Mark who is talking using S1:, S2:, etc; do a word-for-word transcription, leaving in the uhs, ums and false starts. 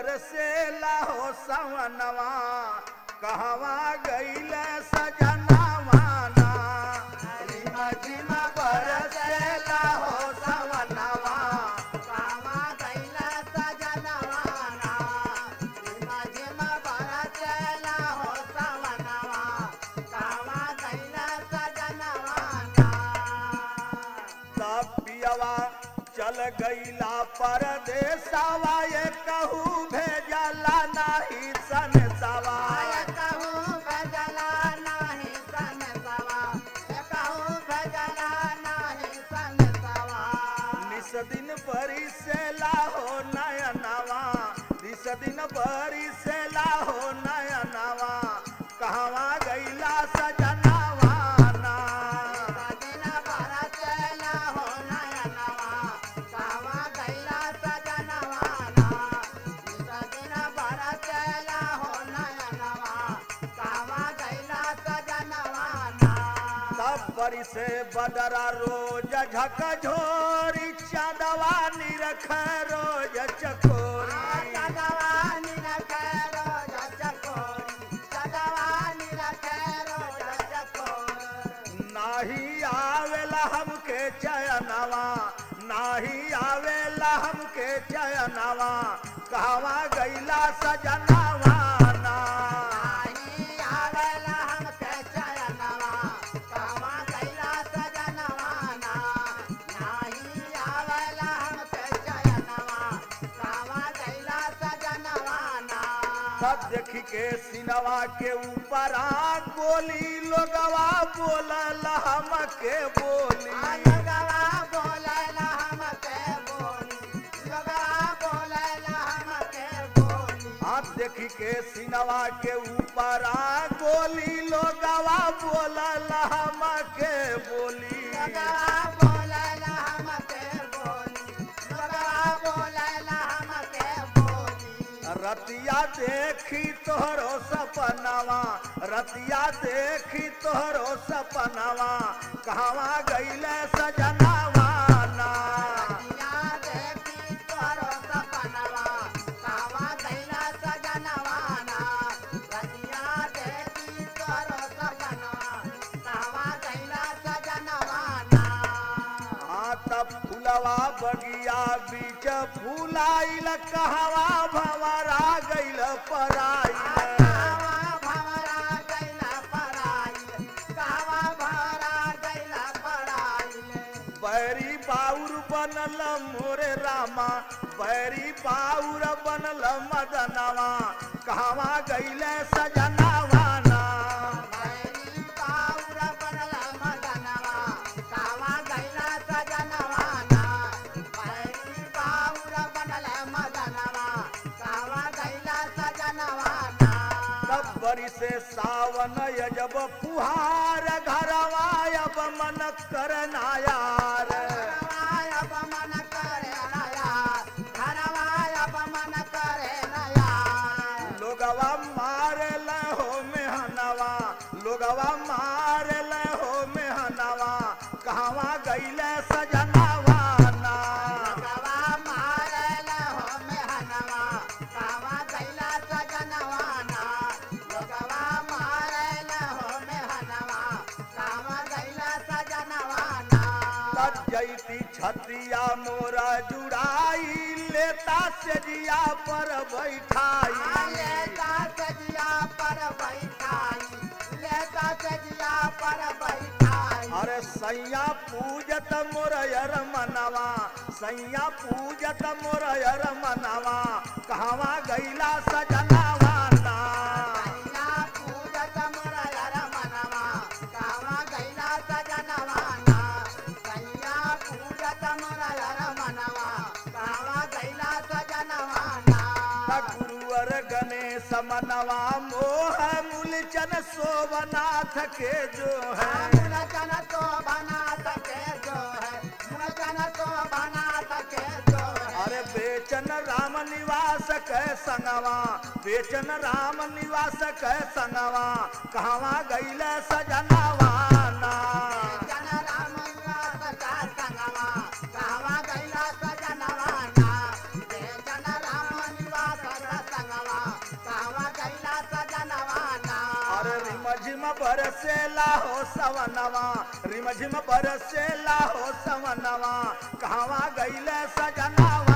S1: बरसेला हो सवनवा कहवा गईल सजनवा ना रिम झिम बरसेला हो सवनवा
S2: कहवा गईल सजनवा ना रिम झिम बरसेला हो सवनवा कहवा गईल सजनवा ना
S1: तब पियवा चल गईला परदेसवा ये कहू भेजला नाही सनसवा
S2: आय कहूँ भजला नाही सनसवा कहूँ भजला नाही सनसवा
S1: निस दिन बरिसेला हो नयनवा निस दिन बरिसेला हो नयनवा कहवा गईला सजनवा ना
S2: दिन बरसेला हो नयनवा कहवा गईला सजनवा ना दिन बरसेला हो नयनवा कहवा गईला सजनवा ना
S1: तब बरिसे बदरा रोज झकझोरी चांदवा निरख रोज चकोरी
S2: सजवानी रखे रोज चकोरी सजवानी रखे रोज चकोरी
S1: नाही आवेला हमके चयनवा नाही आवेला हमके चयनवा कहवा गईला सजनवा ना
S2: नाही आवेला हमके चयनवा कहवा गईला सजनवा ना नाही आवेला हमके चयनवा कहवा गईला सजनवा ना
S1: सब देखी के सिनवा के ऊपर गोली लोगवा बोलल हमके बोली
S2: लगवा बोलेला हमके बोली लगवा बोलेला हमके बोली
S1: हाथ देखी के सिनवा के ऊपर गोली लोगवा बोलल हमके बोली
S2: लगवा बोलेला हमके बोली लगवा बोलेला हमके बोली
S1: रतिया देखी तोहरो सपनवा रतिया देखी तोहरो सपनवा कहवा गईले सजनवा ना
S2: रतिया देखी तोरो सपनवा कहवा गईला सजनवा ना रतिया देखी तोरो सपनवा कहवा गईला सजनवा ना
S1: हाँ तब फुलवा बगिया बीच फूलाइल कहवा भंवरा गईल पराइल
S2: कहवा भंवरा गईला पराइल कहवा भंवरा गईला पराइल
S1: बैरी बाउर बनल मोरे रामा बैरी बाउर बनल मदनवा कहवा गईले सजनवा ना
S2: बैरी बाउर बनल मदनवा कहवा गईला सजनवा ना बैरी बाउर बनल मदनवा कहवा गईला सजनवा ना
S1: तब बरी से सावन यजब फुहार घरवा अब मन करना यार
S2: घरवाय अब मन करे नया घरवाय अब मन करे नया
S1: लोगवा मार हो मेहनवा लोगवा मार हो मेहनवा कहवा गईले सजनवा ना
S2: गवा मारल हो मेहनवा कहवा गईला सजनवा ना गवा मारल हो मेहनवा कहवा गईला सजनवा ना
S1: तब जैती छतिया मोरा जुड़ाई लेता सेजिया पर बैठाई
S2: लेता सजिया पर बैठाई लेता सजिया पर बैठाई
S1: अरे सैया पूजत मोरयर मनवा सैया पूजत मोरयर मनवा कहवा गईला सजनवा ना
S2: सैया पूजत मोरयर मनवा कहवा गईला सजनवा ना सैया पूजत मोरयर मनवा कहवा गईला सजनवा ना
S1: गुरुवर गणेश मनवा मोह मूलचन शोभनाथ के जो है
S2: मुनचन तो बना सके जो है मुनचन तो बना सके जो है
S1: अरे बेचन राम निवास कै संगवा बेचन राम निवास कै संगवा कहवा गईले सजनवा ना
S2: जन राम निवास का संगवा कहवा गईला सजनवा ना जन राम निवास का
S1: रिमझिम बरसेला हो सवनवा रिमझिम बरसेला हो सवनवा कहवा गईले सजनावा